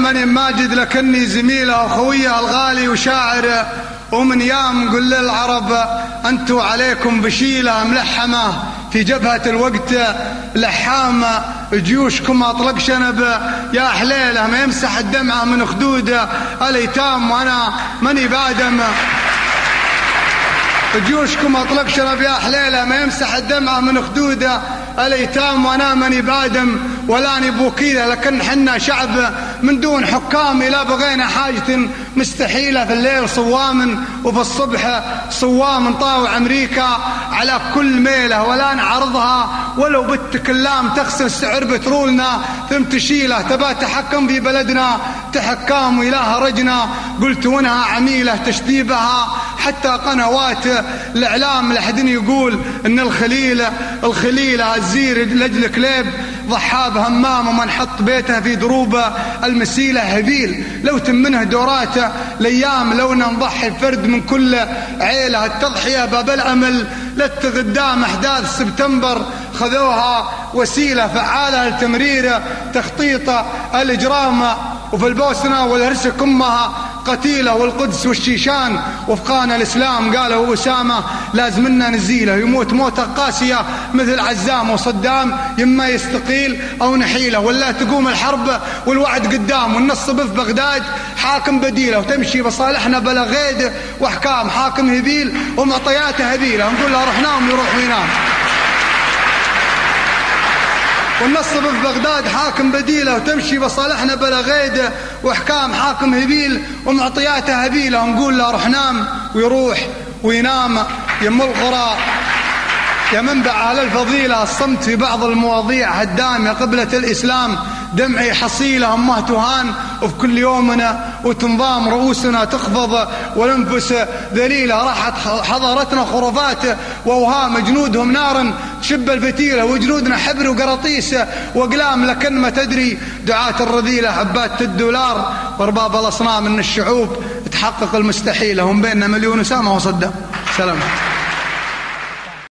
ماني ماجد لكني زميله وخويه الغالي وشاعر، ومن يام نقول للعرب أنتوا عليكم بشيلة ملحمة في جبهة الوقت لحامة، جيوشكم أطلق شنب يا حليلة ما يمسح الدمعة من خدود الأيتام وأنا ماني بادم. جيوشكم أطلق شنب يا حليلة ما يمسح الدمعة من خدود الأيتام وأنا ماني بادم ولاني بوكيلة، لكن حنا شعب من دون حكام لا بغينا حاجة مستحيلة. في الليل صوام وفي الصبح صوام نطاوع أمريكا على كل ميلة ولا نعرضها ولو بالتكلام تخسر سعر بترولنا ثم تشيله. تبا تحكم في بلدنا تحكام وإله رجنا، قلت وانها عميلة تشديبها حتى قنوات الإعلام لحدن يقول إن الخليل الزير لجل كليب ضحى بهمام ومن حط بيته في دروب المسيلة هبيل. لو تمنه دوراته الأيام لو نضحي فرد من كل عيلة، التضحية باب الأمل للتقدام أحداث سبتمبر خذوها وسيلة فعالة لتمرير تخطيط الإجرام. وفي البوسنة والهرسك أمها قتيلة والقدس والشيشان وفقان الإسلام قالوا أسامة لازمنا نزيله، يموت موتة قاسية مثل عزام وصدام يما يستقيل أو نحيله، ولا تقوم الحرب والوعد قدام والنصب في بغداد حاكم بديله، وتمشي بصالحنا بلا غيد وأحكام حاكم هبيل ومعطياته هبيله، نقول له روح نام يروح وينام. والنصب في بغداد حاكم بديله وتمشي بصالحنا بلا غيده واحكام حاكم هبيل ومعطياته هبيله، نقول له روح نام ويروح وينام. يم القرى يا منبع على الفضيله الصمت في بعض المواضيع هدام، يا قبلة الإسلام دمعي حصيله امه تهان وفي كل يومنا وتنظام رؤوسنا تخفض والانفس ذليله، راحت حضارتنا خرافات واوهام جنودهم نارا تشب الفتيله وجنودنا حبر وقراطيس واقلام، لكن ما تدري دعاة الرذيله حبات الدولار وارباب الاصنام ان الشعوب تحقق المستحيل، هم بيننا مليون اسامه وصدام. سلام.